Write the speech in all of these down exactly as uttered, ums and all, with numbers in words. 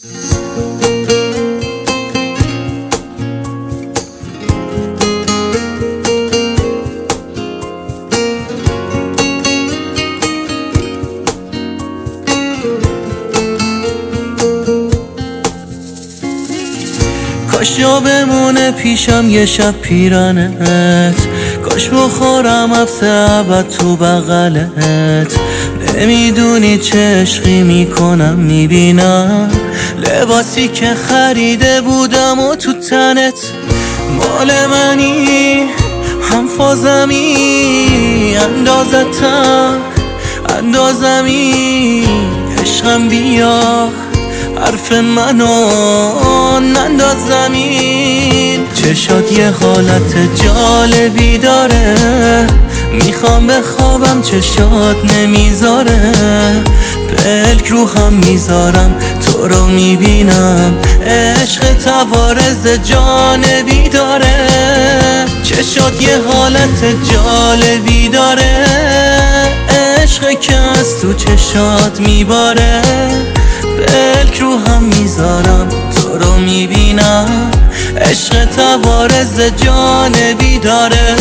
کاش جا بمونه پیشم یه شب پیرنت، کاش بخورم هفته ابد تو بغلت. نمیدونی چه عشقی میکنم، میبینم لباسی که خریده بودم و تو تنت مال منی، هم فازمی اندازتم اندازمی. عشقم بیا حرف منو ننداز زمین. چشات یه حالت جالبی داره، میخوام بخوابم چشات نمیذاره. پلک رو هم میذارم تو رو میبینم، عشق توارز جانبی داره. چشات یه حالت جالبی داره، عشق که از تو چشات میباره. پلک رو هم میذارم تو رو میبینم، عشق توارز جانبی داره.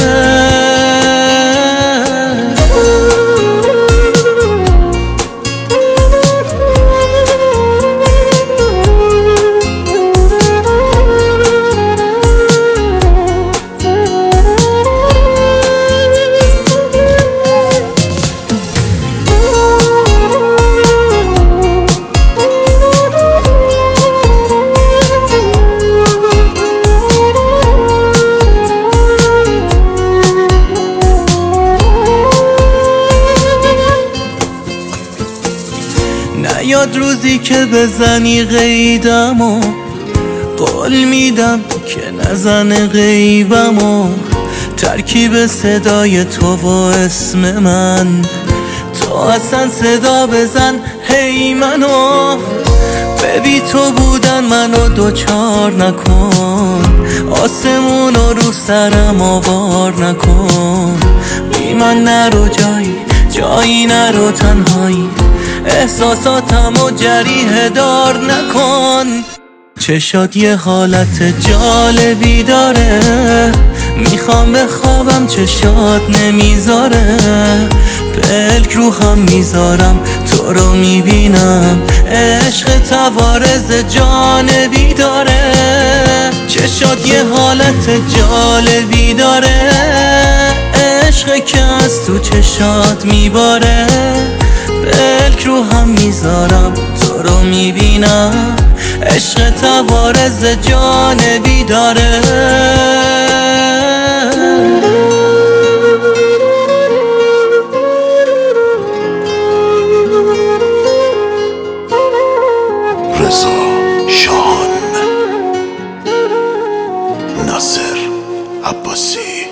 نیاد روزی که بزنی قیدم و قول میدم که نزن غیبم و ترکیب صدای تو و اسم من. تو اصلا صدا بزن هی منو، ببی تو بودن منو دوچار نکن. آسمون رو سرم آوار نکن، بی من نرو جایی جایی نرو تنهایی. احساساتم و جریح دار نکن. چشات یه حالت جالبی داره، میخوام بخوابم چشات نمیذاره. پلک رو هم میذارم تو رو میبینم، عشق توارز جانبی داره. چشات یه حالت جالبی داره، عشق که از تو چشات میباره. پلک رو هم میذارم تو رو میبینم، عشق توارز جانبی داره. رضا شاهان، ناصر عباسی.